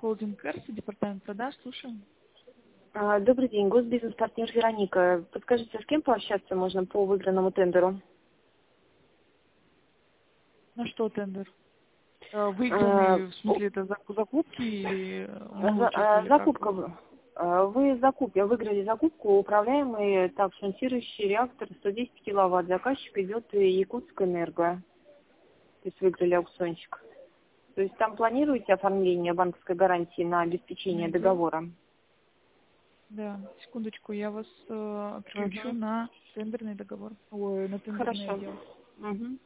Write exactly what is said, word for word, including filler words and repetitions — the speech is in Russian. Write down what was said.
Холдинг Эрси, департамент продаж, слушаем. А, Добрый день, госбизнес-партнер Вероника. Подскажите, с кем пообщаться можно по выигранному тендеру? На что тендер? Э, А, Выигранный, в смысле, это зак- закупки или мы за- а, участвовали как? Закупка. в- а, Вы закуп, выиграли закупку, управляемый так шунтирующий реактор сто десять киловатт. Заказчик идет Якутскэнерго. То есть выиграли аукциончик. То есть там планируете оформление банковской гарантии на обеспечение Мгм. договора? Да, секундочку, я вас э, переключу Угу. на тендерный договор. Ой, на тендерный Хорошо. отдел. Угу.